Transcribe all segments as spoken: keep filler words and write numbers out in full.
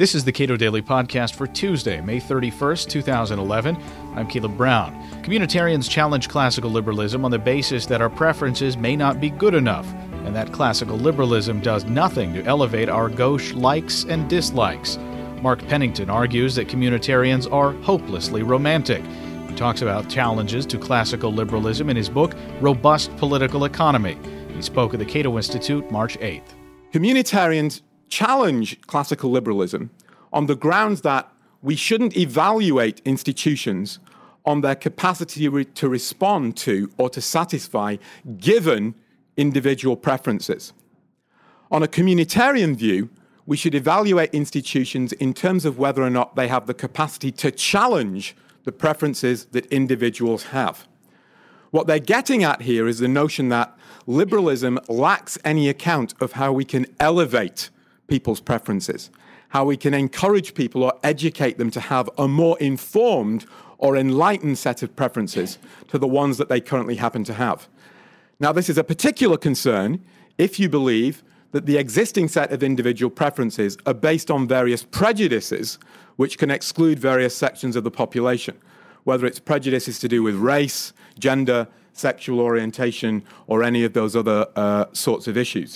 This is the Cato Daily Podcast for Tuesday, May thirty-first, two thousand eleven. I'm Caleb Brown. Communitarians challenge classical liberalism on the basis that our preferences may not be good enough, and that classical liberalism does nothing to elevate our gauche likes and dislikes. Mark Pennington argues that communitarians are hopelessly romantic. He talks about challenges to classical liberalism in his book, Robust Political Economy. He spoke at the Cato Institute March eighth. Communitarians challenge classical liberalism on the grounds that we shouldn't evaluate institutions on their capacity re- to respond to or to satisfy given individual preferences. On a communitarian view, we should evaluate institutions in terms of whether or not they have the capacity to challenge the preferences that individuals have. What they're getting at here is the notion that liberalism lacks any account of how we can elevate people's preferences, how we can encourage people or educate them to have a more informed or enlightened set of preferences to the ones that they currently happen to have. Now, this is a particular concern if you believe that the existing set of individual preferences are based on various prejudices which can exclude various sections of the population, whether it's prejudices to do with race, gender, sexual orientation, or any of those other uh, sorts of issues.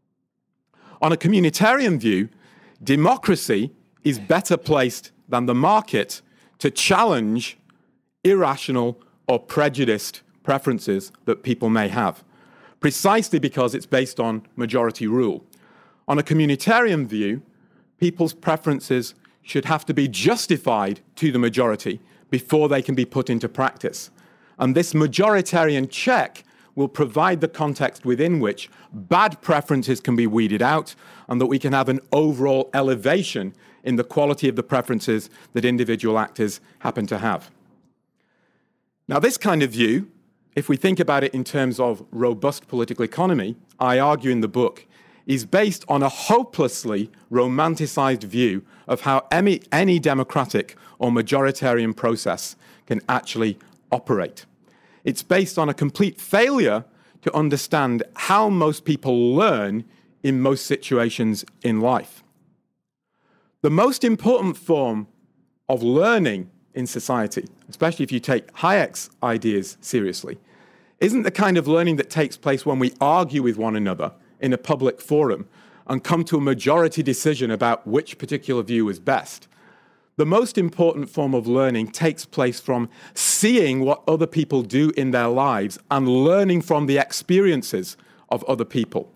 On a communitarian view, democracy is better placed than the market to challenge irrational or prejudiced preferences that people may have, precisely because it's based on majority rule. On a communitarian view, people's preferences should have to be justified to the majority before they can be put into practice. And this majoritarian check will provide the context within which bad preferences can be weeded out and that we can have an overall elevation in the quality of the preferences that individual actors happen to have. Now, this kind of view, if we think about it in terms of robust political economy, I argue in the book, is based on a hopelessly romanticized view of how any, any democratic or majoritarian process can actually operate. It's based on a complete failure to understand how most people learn in most situations in life. The most important form of learning in society, especially if you take Hayek's ideas seriously, isn't the kind of learning that takes place when we argue with one another in a public forum and come to a majority decision about which particular view is best. The most important form of learning takes place from seeing what other people do in their lives and learning from the experiences of other people.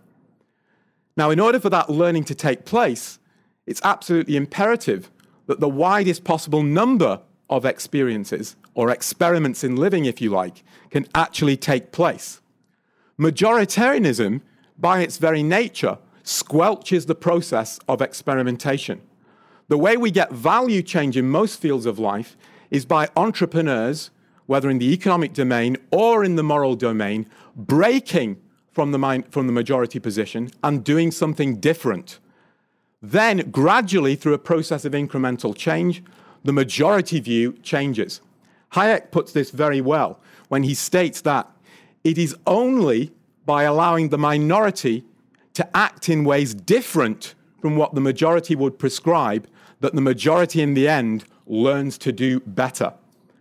Now, in order for that learning to take place, it's absolutely imperative that the widest possible number of experiences, or experiments in living, if you like, can actually take place. Majoritarianism, by its very nature, squelches the process of experimentation. The way we get value change in most fields of life is by entrepreneurs, whether in the economic domain or in the moral domain, breaking from the, mind, from the majority position and doing something different. Then, gradually, through a process of incremental change, the majority view changes. Hayek puts this very well when he states that it is only by allowing the minority to act in ways different from what the majority would prescribe that the majority in the end learns to do better.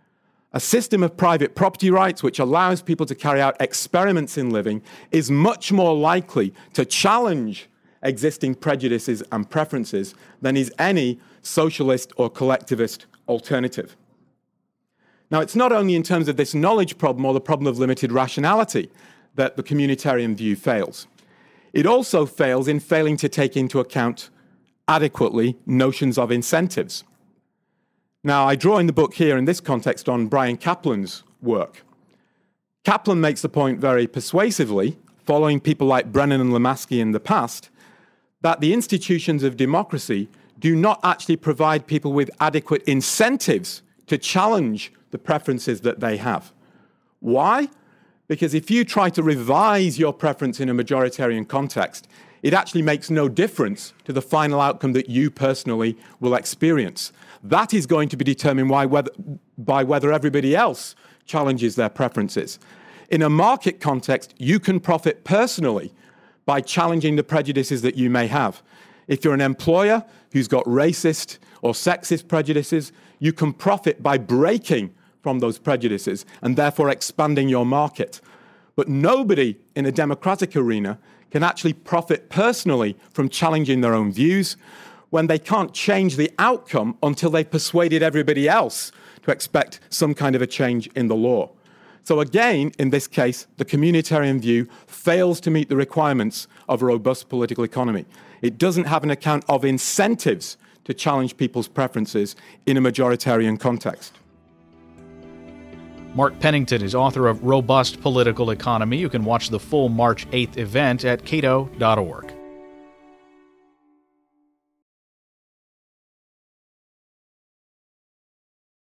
A system of private property rights which allows people to carry out experiments in living is much more likely to challenge existing prejudices and preferences than is any socialist or collectivist alternative. Now, it's not only in terms of this knowledge problem or the problem of limited rationality that the communitarian view fails. It also fails in failing to take into account adequately notions of incentives. Now, I draw in the book here in this context on Bryan Caplan's work. Caplan makes the point very persuasively, following people like Brennan and Lemaski in the past, that the institutions of democracy do not actually provide people with adequate incentives to challenge the preferences that they have. Why? Because if you try to revise your preference in a majoritarian context, it actually makes no difference to the final outcome that you personally will experience. That is going to be determined by whether, by whether everybody else challenges their preferences. In a market context, you can profit personally by challenging the prejudices that you may have. If you're an employer who's got racist or sexist prejudices, you can profit by breaking from those prejudices and therefore expanding your market. But nobody in a democratic arena can actually profit personally from challenging their own views when they can't change the outcome until they've persuaded everybody else to expect some kind of a change in the law. So again, in this case, the communitarian view fails to meet the requirements of a robust political economy. It doesn't have an account of incentives to challenge people's preferences in a majoritarian context. Mark Pennington is author of Robust Political Economy. You can watch the full March eighth event at cato dot org.